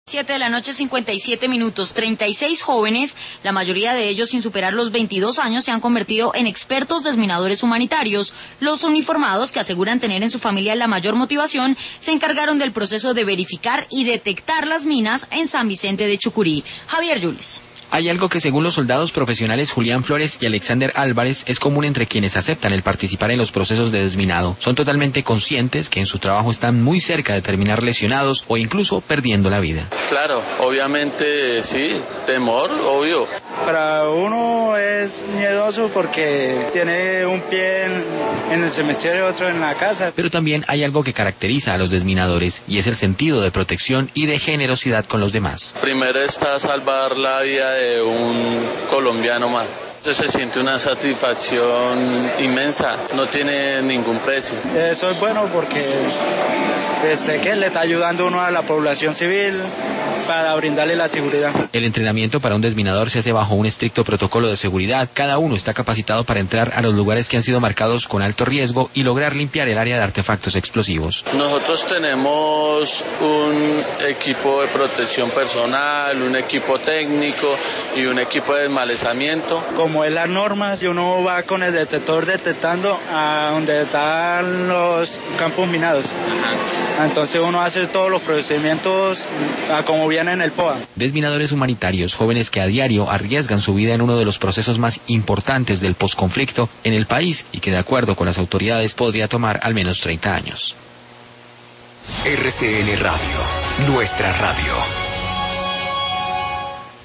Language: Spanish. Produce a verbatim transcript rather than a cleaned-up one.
Siete de la noche, cincuenta y siete minutos. treinta y seis jóvenes, la mayoría de ellos sin superar los veintidós años, se han convertido en expertos desminadores humanitarios. Los uniformados, que aseguran tener en su familia la mayor motivación, se encargaron del proceso de verificar y detectar las minas en San Vicente de Chucurí. Javier Yules. Hay algo que, según los soldados profesionales Julián Flores y Alexander Álvarez, es común entre quienes aceptan el participar en los procesos de desminado. Son totalmente conscientes que en su trabajo están muy cerca de terminar lesionados o incluso perdiendo la vida. Claro, obviamente sí, temor, obvio. Para uno es miedoso porque tiene un pie en, en el cementerio y otro en la casa. Pero también hay algo que caracteriza a los desminadores, y es el sentido de protección y de generosidad con los demás. Primero está salvar la vida de un colombiano más. Se siente una satisfacción inmensa, no tiene ningún precio. Eso es bueno porque este, que le está ayudando uno a la población civil para brindarle la seguridad. El entrenamiento para un desminador se hace bajo un estricto protocolo de seguridad. Cada uno está capacitado para entrar a los lugares que han sido marcados con alto riesgo y lograr limpiar el área de artefactos explosivos. Nosotros tenemos un equipo de protección personal, un equipo técnico y un equipo de desmalezamiento. Como es las normas, y uno va con el detector detectando a donde están los campos minados. Ajá. Entonces uno hace todos los procedimientos a como viene en el P O A. Desminadores humanitarios, jóvenes que a diario arriesgan su vida en uno de los procesos más importantes del posconflicto en el país y que, de acuerdo con las autoridades, podría tomar al menos treinta años. R C N Radio, nuestra radio.